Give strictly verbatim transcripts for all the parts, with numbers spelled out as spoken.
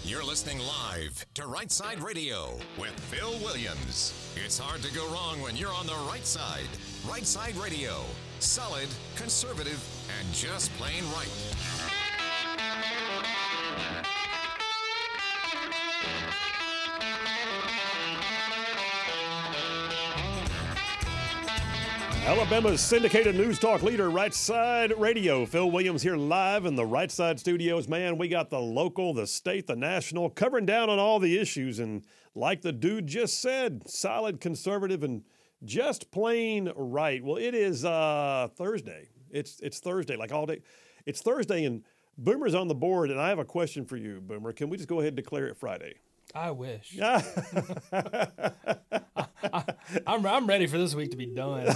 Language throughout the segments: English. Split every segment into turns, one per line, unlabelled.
You're listening live to Right Side Radio with Phil Williams. It's hard to go wrong when you're on the right side. Right Side Radio. Solid, conservative, and just plain right.
Alabama's syndicated news talk leader, Right Side Radio. Phil Williams here live in the Right Side studios. Man, we got the local, the state, the national, covering down on all the issues. And like the dude just said, solid, conservative, and just plain right. Well, it is uh, Thursday. It's it's Thursday, like all day. It's Thursday, and Boomer's on the board, and I have a question for you, Boomer. Can we just go ahead and declare it Friday?
I wish. I, I, I'm I'm ready for this week to be done.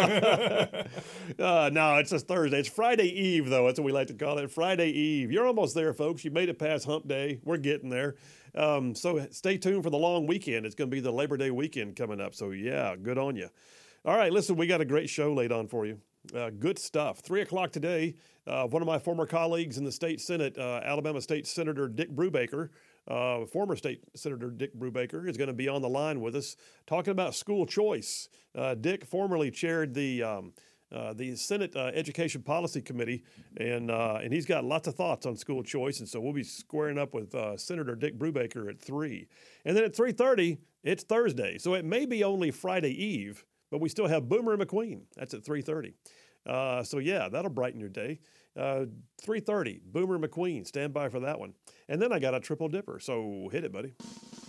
uh, no, it's just Thursday. It's Friday Eve, though. That's what we like to call it. Friday Eve. You're almost there, folks. You made it past Hump Day. We're getting there. Um, so stay tuned for the long weekend. It's going to be the Labor Day weekend coming up. So, yeah, good on you. All right, listen, we got a great show laid on for you. Uh, good stuff. Three o'clock today, uh, one of my former colleagues in the state Senate, uh, Alabama State Senator Dick Brubaker, uh, former State Senator Dick Brubaker, is going to be on the line with us talking about school choice. Uh, Dick formerly chaired the um, uh, the Senate uh, Education Policy Committee, and uh, and he's got lots of thoughts on school choice. And so we'll be squaring up with uh, Senator Dick Brubaker at three, and then at three thirty, it's Thursday, so it may be only Friday Eve. But we still have Boomer and McQueen. That's at three thirty. Uh, so, yeah, that'll brighten your day. Uh, three thirty, Boomer and McQueen. Stand by for that one. And then I got a triple dipper. So hit it, buddy.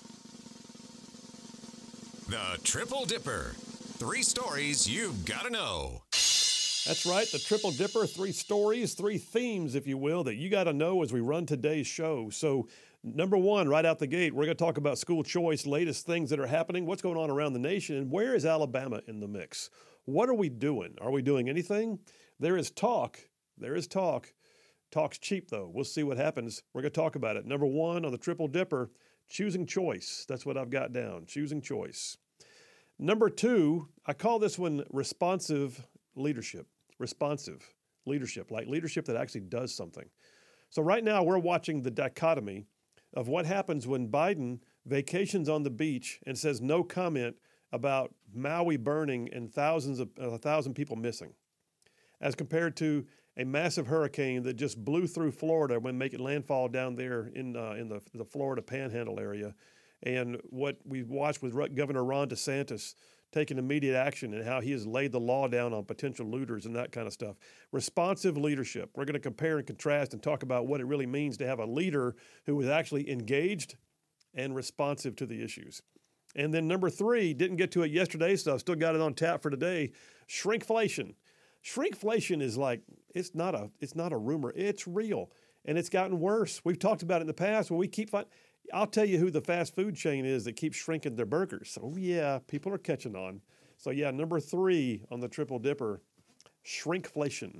The Triple Dipper. Three stories you've got to know.
That's right, the Triple Dipper. Three stories, three themes, if you will, that you got to know as we run today's show. So, number one, right out the gate, we're going to talk about school choice, latest things that are happening, what's going on around the nation, and where is Alabama in the mix? What are we doing? Are we doing anything? There is talk. There is talk. Talk's cheap, though. We'll see what happens. We're going to talk about it. Number one on the Triple Dipper, choosing choice. That's what I've got down, choosing choice. Number two, I call this one responsive leadership. Responsive leadership, like leadership that actually does something. So right now we're watching the dichotomy of what happens when Biden vacations on the beach and says no comment about Maui burning and thousands of a uh, thousand people missing, as compared to a massive hurricane that just blew through Florida when making landfall down there in uh, in the the Florida Panhandle area, and what we watched with Governor Ron DeSantis taking immediate action and how he has laid the law down on potential looters and that kind of stuff. Responsive leadership. We're going to compare and contrast and talk about what it really means to have a leader who is actually engaged and responsive to the issues. And then number three, didn't get to it yesterday, so I've still got it on tap for today, shrinkflation. Shrinkflation is like, it's not a, it's not a rumor. It's real, and it's gotten worse. We've talked about it in the past when we keep finding. I'll tell you who the fast food chain is that keeps shrinking their burgers. Oh, yeah, people are catching on. So, yeah, number three on the Triple Dipper, shrinkflation.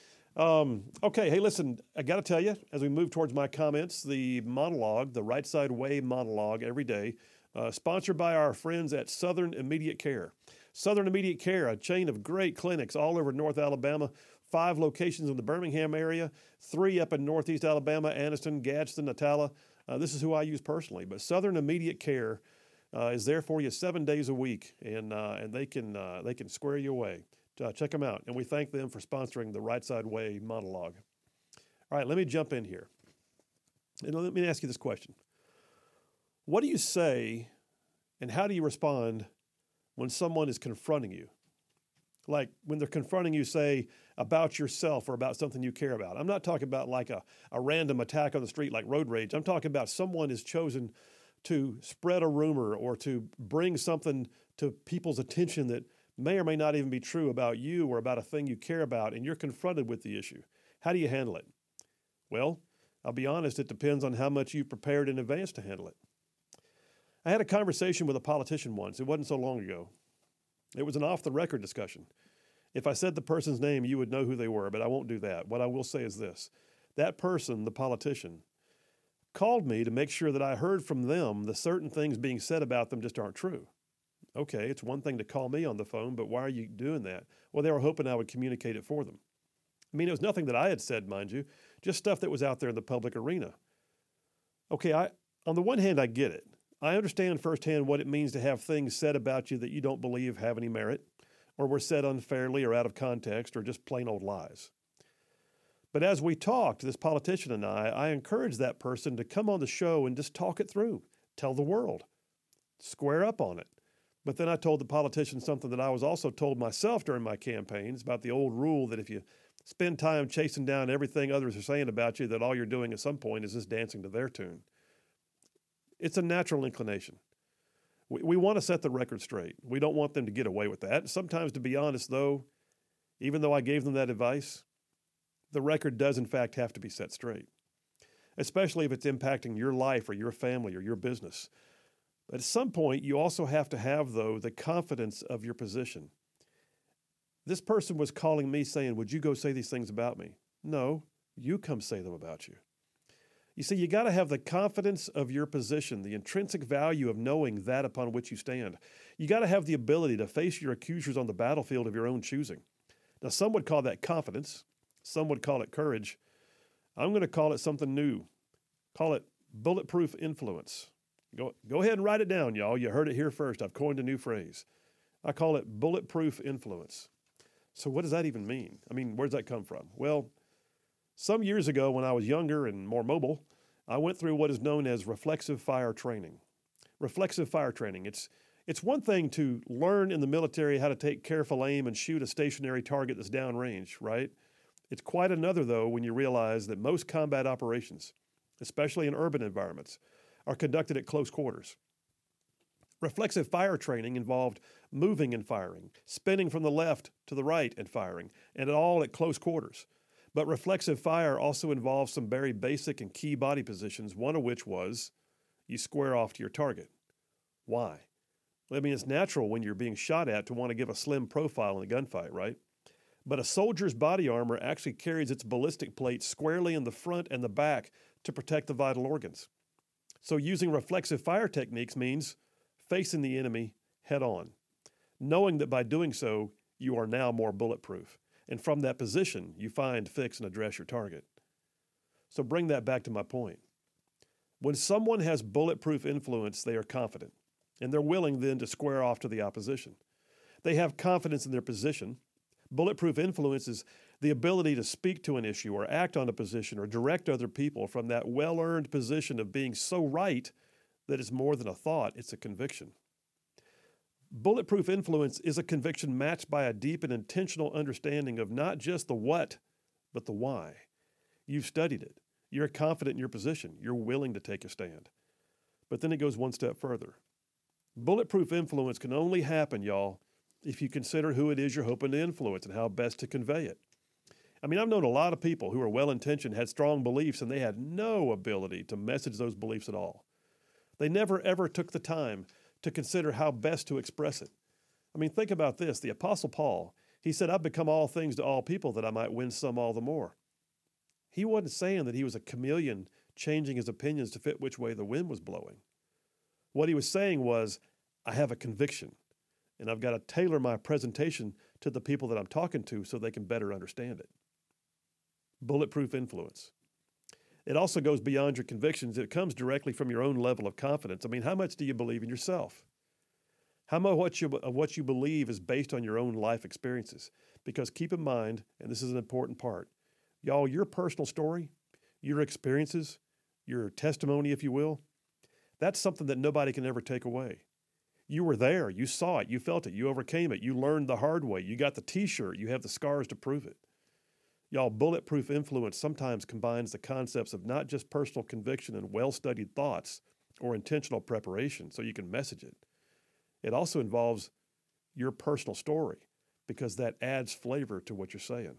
Um, okay, hey, listen, I got to tell you, as we move towards my comments, the monologue, the Right Side Way monologue every day, uh, sponsored by our friends at Southern Immediate Care. Southern Immediate Care, a chain of great clinics all over North Alabama, five locations in the Birmingham area, three up in Northeast Alabama, Anniston, Gadsden, Natala. Uh, this is who I use personally, but Southern Immediate Care uh, is there for you seven days a week, and uh, and they can uh, they can square you away. Uh, check them out, and we thank them for sponsoring the Right Side Way monologue. All right, let me jump in here, and let me ask you this question: what do you say, and how do you respond when someone is confronting you? Like when they're confronting you, say, about yourself or about something you care about. I'm not talking about like a, a random attack on the street like road rage. I'm talking about someone has chosen to spread a rumor or to bring something to people's attention that may or may not even be true about you or about a thing you care about, and you're confronted with the issue. How do you handle it? Well, I'll be honest, it depends on how much you've prepared in advance to handle it. I had a conversation with a politician once. It wasn't so long ago. It was an off-the-record discussion. If I said the person's name, you would know who they were, but I won't do that. What I will say is this. That person, the politician, called me to make sure that I heard from them the certain things being said about them just aren't true. Okay, it's one thing to call me on the phone, but why are you doing that? Well, they were hoping I would communicate it for them. I mean, it was nothing that I had said, mind you, just stuff that was out there in the public arena. Okay, I, On the one hand, I get it. I understand firsthand what it means to have things said about you that you don't believe have any merit, or were said unfairly or out of context, or just plain old lies. But as we talked, this politician and I, I encouraged that person to come on the show and just talk it through, tell the world, square up on it. But then I told the politician something that I was also told myself during my campaigns about the old rule that if you spend time chasing down everything others are saying about you, that all you're doing at some point is just dancing to their tune. It's a natural inclination. We, we want to set the record straight. We don't want them to get away with that. Sometimes, to be honest, though, even though I gave them that advice, the record does, in fact, have to be set straight, especially if it's impacting your life or your family or your business. But at some point, you also have to have, though, the confidence of your position. This person was calling me saying, would you go say these things about me? No, you come say them about you. You see, you got to have the confidence of your position, the intrinsic value of knowing that upon which you stand. You got to have the ability to face your accusers on the battlefield of your own choosing. Now, some would call that confidence. Some would call it courage. I'm going to call it something new. Call it bulletproof influence. Go, go ahead and write it down, y'all. You heard it here first. I've coined a new phrase. I call it bulletproof influence. So what does that even mean? I mean, where does that come from? Well, some years ago when I was younger and more mobile, I went through what is known as reflexive fire training. Reflexive fire training. It's, it's one thing to learn in the military how to take careful aim and shoot a stationary target that's downrange, right? It's quite another, though, when you realize that most combat operations, especially in urban environments, are conducted at close quarters. Reflexive fire training involved moving and firing, spinning from the left to the right and firing, and all at close quarters. But reflexive fire also involves some very basic and key body positions, one of which was you square off to your target. Why? Well, I mean, it's natural when you're being shot at to want to give a slim profile in a gunfight, right? But a soldier's body armor actually carries its ballistic plate squarely in the front and the back to protect the vital organs. So using reflexive fire techniques means facing the enemy head on, knowing that by doing so, you are now more bulletproof. And from that position, you find, fix, and address your target. So bring that back to my point. When someone has bulletproof influence, they are confident, and they're willing then to square off to the opposition. They have confidence in their position. Bulletproof influence is the ability to speak to an issue or act on a position or direct other people from that well-earned position of being so right that it's more than a thought, it's a conviction. Bulletproof influence is a conviction matched by a deep and intentional understanding of not just the what, but the why. You've studied it. You're confident in your position. You're willing to take a stand. But then it goes one step further. Bulletproof influence can only happen, y'all, if you consider who it is you're hoping to influence and how best to convey it. I mean, I've known a lot of people who are well-intentioned, had strong beliefs, and they had no ability to message those beliefs at all. They never, ever took the time to consider how best to express it. I mean, think about this. The Apostle Paul, he said, I've become all things to all people that I might win some all the more. He wasn't saying that he was a chameleon changing his opinions to fit which way the wind was blowing. What he was saying was, I have a conviction, and I've got to tailor my presentation to the people that I'm talking to so they can better understand it. Bulletproof influence. It also goes beyond your convictions. It comes directly from your own level of confidence. I mean, how much do you believe in yourself? How much what you, of what you believe is based on your own life experiences? Because keep in mind, and this is an important part, y'all, your personal story, your experiences, your testimony, if you will, that's something that nobody can ever take away. You were there. You saw it. You felt it. You overcame it. You learned the hard way. You got the T-shirt. You have the scars to prove it. Y'all, bulletproof influence sometimes combines the concepts of not just personal conviction and well-studied thoughts or intentional preparation so you can message it. It also involves your personal story because that adds flavor to what you're saying.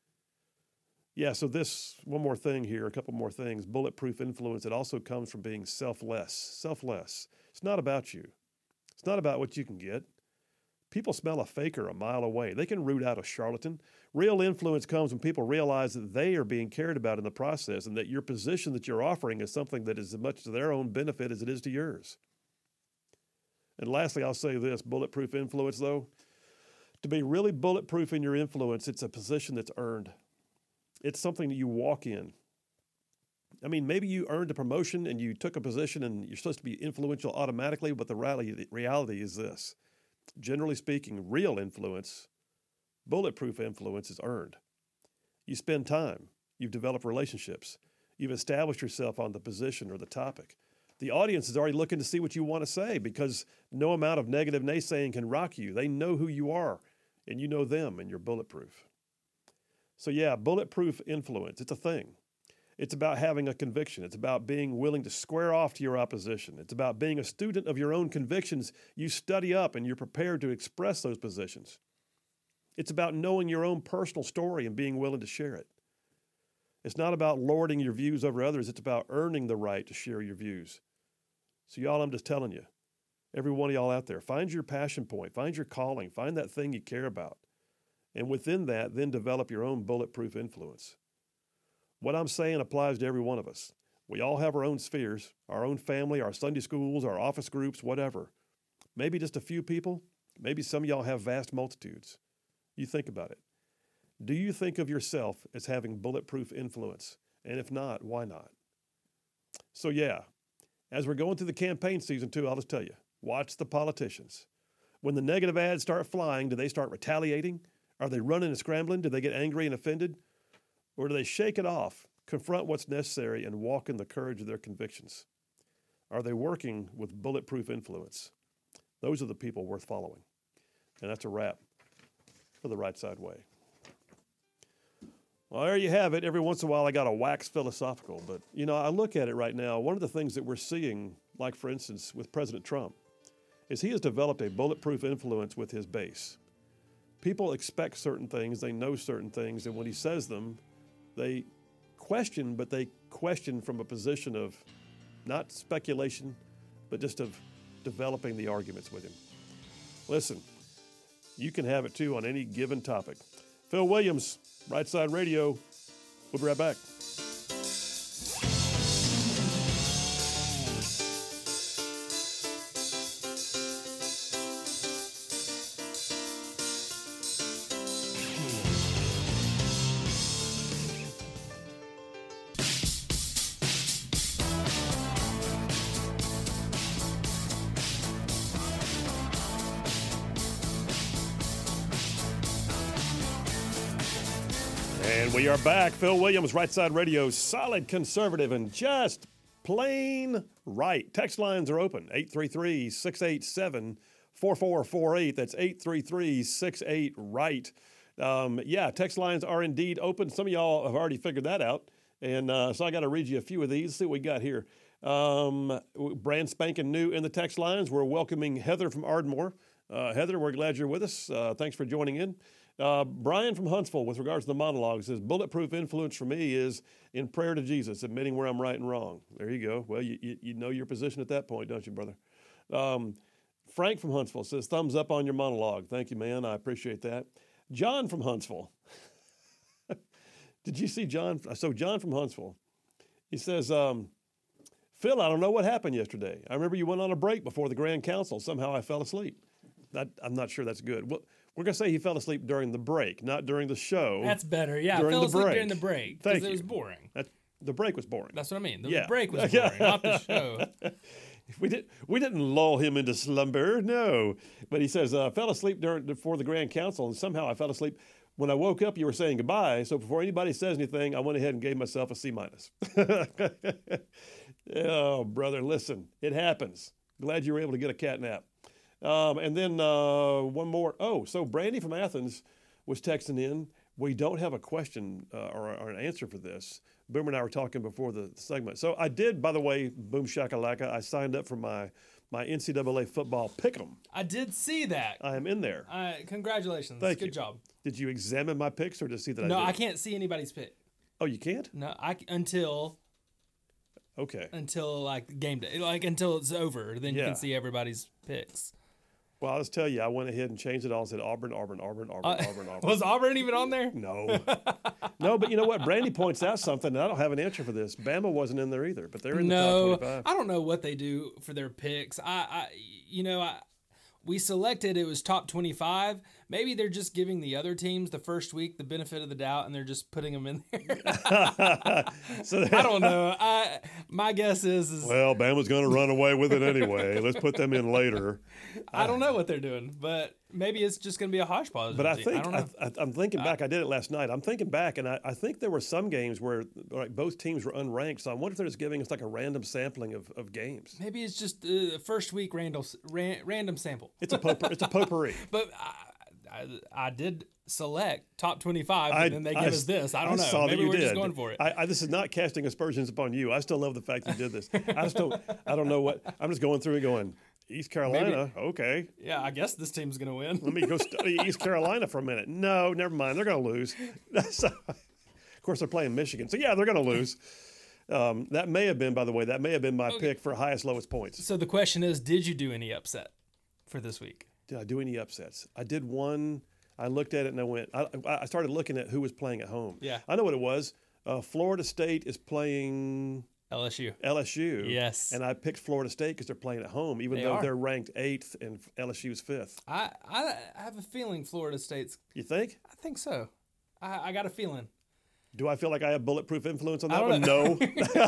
Yeah, so this, one more thing here, a couple more things. Bulletproof influence, it also comes from being selfless. Selfless. It's not about you. It's not about what you can get. People smell a faker a mile away. They can root out a charlatan. Real influence comes when people realize that they are being cared about in the process and that your position that you're offering is something that is as much to their own benefit as it is to yours. And lastly, I'll say this, bulletproof influence, though. To be really bulletproof in your influence, it's a position that's earned. It's something that you walk in. I mean, maybe you earned a promotion and you took a position and you're supposed to be influential automatically, but the reality, the reality is this. Generally speaking, real influence, bulletproof influence is earned. You spend time. You've developed relationships. You've established yourself on the position or the topic. The audience is already looking to see what you want to say because no amount of negative naysaying can rock you. They know who you are, and you know them, and you're bulletproof. So yeah, bulletproof influence, it's a thing. It's about having a conviction. It's about being willing to square off to your opposition. It's about being a student of your own convictions. You study up and you're prepared to express those positions. It's about knowing your own personal story and being willing to share it. It's not about lording your views over others. It's about earning the right to share your views. So y'all, I'm just telling you, every one of y'all out there, find your passion point, find your calling, find that thing you care about. And within that, then develop your own bulletproof influence. What I'm saying applies to every one of us. We all have our own spheres, our own family, our Sunday schools, our office groups, whatever. Maybe just a few people. Maybe some of y'all have vast multitudes. You think about it. Do you think of yourself as having bulletproof influence? And if not, why not? So yeah, as we're going through the campaign season too, I'll just tell you, watch the politicians. When the negative ads start flying, do they start retaliating? Are they running and scrambling? Do they get angry and offended? Or do they shake it off, confront what's necessary, and walk in the courage of their convictions? Are they working with bulletproof influence? Those are the people worth following. And that's a wrap for the Right Side Way. Well, there you have it. Every once in a while, I got to wax philosophical. But, you know, I look at it right now. One of the things that we're seeing, like, for instance, with President Trump, is he has developed a bulletproof influence with his base. People expect certain things. They know certain things. And when he says them, they question, but they question from a position of not speculation, but just of developing the arguments with him. Listen, you can have it too on any given topic. Phil Williams, Right Side Radio. We'll be right back. And we are back. Phil Williams, Right Side Radio, solid conservative and just plain right. Text lines are open, eight three three, six eight seven, four four four eight. That's eight three three, six eight, right. Um, yeah, text lines are indeed open. Some of y'all have already figured that out. And uh, so I got to read you a few of these. See what we got here. Um, brand spanking new in the text lines. We're welcoming Heather from Ardmore. Uh, Heather, we're glad you're with us. Uh, thanks for joining in. Uh, Brian from Huntsville, with regards to the monologue, says, bulletproof influence for me is in prayer to Jesus, admitting where I'm right and wrong. There you go. Well, you, you, you know your position at that point, don't you, brother? Um, Frank from Huntsville says, thumbs up on your monologue. Thank you, man. I appreciate that. John from Huntsville. Did you see John? So John from Huntsville, he says, um, Phil, I don't know what happened yesterday. I remember you went on a break before the Grand Council. Somehow I fell asleep. That, I'm not sure that's good. Well, we're going to say he fell asleep during the break, not during the show.
That's better. Yeah,
during
fell
the
asleep
break.
during the break because it was boring.
That, the break was boring.
That's what I mean. The
yeah.
break was boring, not the show.
We, did, we didn't lull him into slumber, no. But he says, uh, fell asleep during before the Grand Council, and somehow I fell asleep. When I woke up, you were saying goodbye, so before anybody says anything, I went ahead and gave myself a C minus. Oh, brother, listen, it happens. Glad you were able to get a cat nap. Um, and then uh, one more. Oh, so Brandy from Athens was texting in. We don't have a question uh, or, or an answer for this. Boomer and I were talking before the segment. So I did, by the way, boom shakalaka, I signed up for my, my N C double A football pick'em.
I did see that.
I am in there.
Uh, congratulations.
Thank
Good
you.
job.
Did you examine my picks or just see that
no,
I did?
I can't see anybody's pick.
Oh, you can't?
No, I until
okay
until like game day, like until it's over, then
yeah.
you can see everybody's picks.
Well, I'll just tell you, I went ahead and changed it all and said Auburn, Auburn, Auburn, Auburn,
Uh,
Auburn, Auburn.
Was Auburn even on there?
No. No, but you know what? Brandy points out something, and I don't have an answer for this. Bama wasn't in there either, but they're in the
No,
top twenty-five.
I don't know what they do for their picks. I, I you know, I, we selected it was top twenty-five, maybe they're just giving the other teams the first week the benefit of the doubt, and they're just putting them in there.
So
I don't know. I my guess is, is
well, Bama's going to run away with it anyway. Let's put them in later.
I don't know what they're doing, but maybe it's just going to be a hodgepodge.
But I
team.
think
I don't know.
I, I, I'm thinking back. I did it last night. I'm thinking back, and I, I think there were some games where like both teams were unranked. So I wonder if they're just giving us like a random sampling of, of games.
maybe it's just uh, the first week random ran, random sample.
It's a potpourri. It's a potpourri.
But I, I, I did select top twenty-five,
I-
and then they
I
give
s-
us this. I don't
I
know.
saw that
Maybe
you
we're
did.
just going for it.
I, I, this is not casting aspersions upon you. I still love the fact you did this. I just don't. I don't know what. I'm just going through and going. East Carolina. Okay.
yeah, I guess this team's going to win.
Let me go study East Carolina for a minute. No, never mind. They're going to lose. So, of course, they're playing Michigan. So, yeah, they're going to lose. Um, that may have been, by the way, that may have been my pick for highest, lowest points.
So the question is, did you do any upset for this week?
Did I do any upsets? I did one. I looked at it and I went, I, I started looking at who was playing at home.
Yeah.
I know what it was. Uh, Florida State is playing
L S U.
L S U.
Yes.
And I picked Florida State because they're playing at home, even
They
though
are.
they're ranked eighth and L S U's fifth.
I, I I have a feeling Florida State's.
You think?
I think so. I, I got a feeling.
Do I feel like I have bulletproof influence on
I
that
don't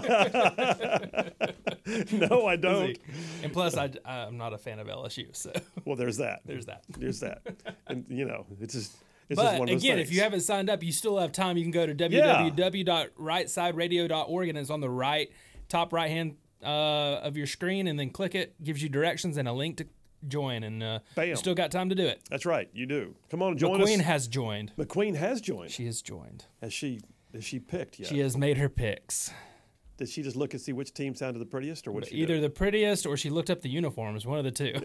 one? No. No, I don't.
And plus, I, I'm not a fan of L S U, so
Well, there's that.
there's that.
There's that. And, you know, it's just, it's just
But
one of those
again,
things.
if you haven't signed up, you still have time. You can go to w w w dot right side radio dot org, and it's on the right, top right hand uh, of your screen, and then click it. Gives you directions and a link to join, and uh,
Bam.
you still got time to do it.
That's right. You do. Come on, join
McQueen
us.
has joined.
McQueen has joined.
She has joined.
Has she, has she picked yet?
She has made her picks.
Did she just look and see which team sounded the prettiest, or what she
Either
do?
the prettiest or she looked up the uniforms, one of the two,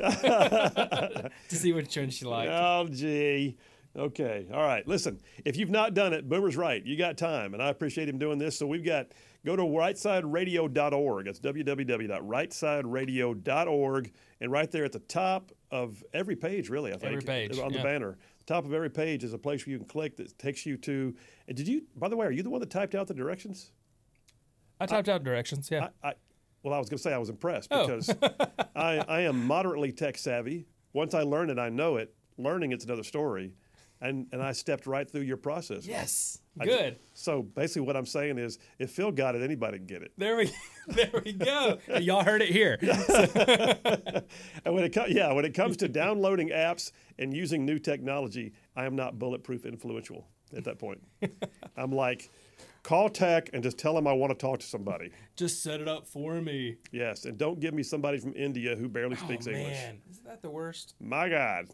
to see which one she liked.
Oh, gee. Okay. All right. Listen, if you've not done it, Boomer's right. You got time, and I appreciate him doing this. So we've got, go to right side radio dot org. That's w w w dot right side radio dot org. And right there at the top of every page, really, I think.
Every page,
On the
yeah.
banner. The top of every page is a place where you can click that takes you to, and did you, by the way, are you the one that typed out the directions?
I typed out directions, yeah.
I, I well, I was going to say I was impressed
Oh.
because I, I am moderately tech savvy. Once I learn it, I know it. Learning it's another story, and and I stepped right through your process.
Yes,
I
good.
ju- So basically, what I'm saying is, if Phil got it, anybody can get it.
There we, there we go. Y'all heard it here.
And when it comes, yeah, when it comes to downloading apps and using new technology, I am not bulletproof influential at that point. I'm like, call tech and just tell them I want to talk to somebody.
Just set it up for me.
Yes, and don't give me somebody from India who barely speaks
oh,
English.
man, isn't that the worst?
My God.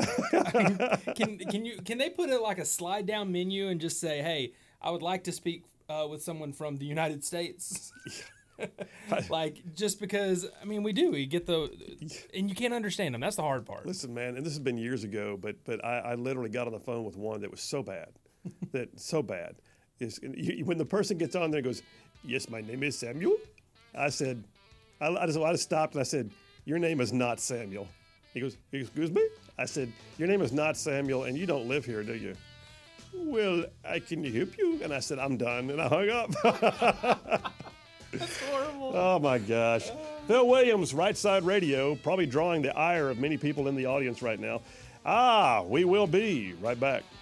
Can can you can they put it like a slide down menu and just say, hey, I would like to speak uh, with someone from the United States? Like, just because, I mean, we do. We get the, and you can't understand them. That's the hard part.
Listen, man, and this has been years ago, but but I, I literally got on the phone with one that was so bad, that so bad. Is you, when the person gets on there and goes, yes, my name is Samuel. I said, I, I, just, I just stopped and I said, your name is not Samuel. He goes, excuse me? I said, your name is not Samuel and you don't live here, do you? Well, I can help you. And I said, I'm done. And I hung up.
That's horrible.
Oh, my gosh. Phil Williams, Right Side Radio, probably drawing the ire of many people in the audience right now. Ah, we will be right back.